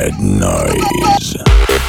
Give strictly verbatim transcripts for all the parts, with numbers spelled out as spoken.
Red Noise.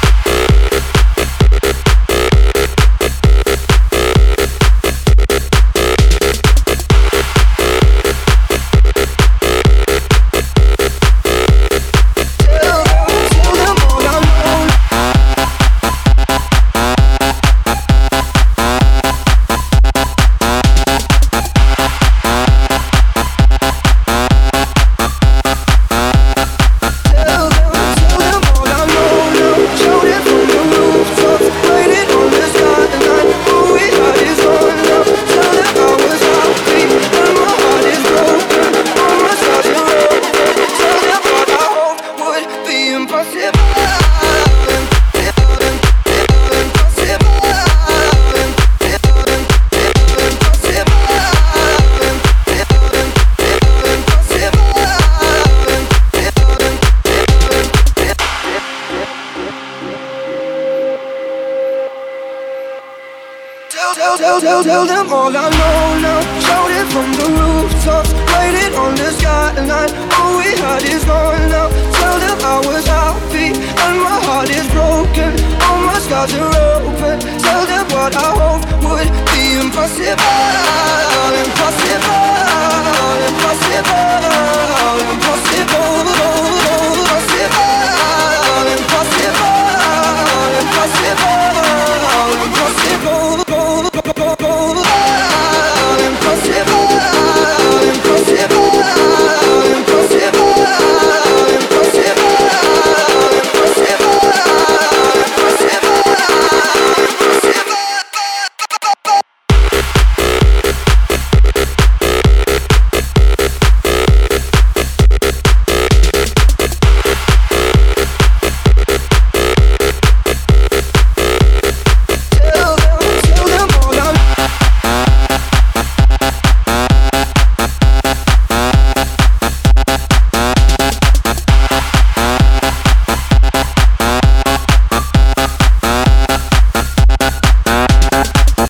Tell, tell, tell them all I know now. Shout it from the rooftops, write it on the skyline. All we had is gone now. Tell them I was happy and my heart is broken. All my scars are open. Tell them what I hope would be impossible. Impossible, impossible.